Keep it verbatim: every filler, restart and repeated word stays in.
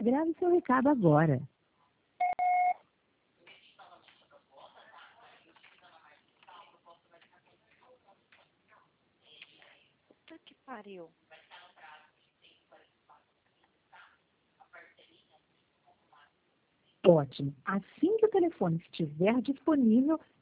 Grave seu recado agora. Puta que pariu. Ótimo. Assim que o telefone estiver disponível,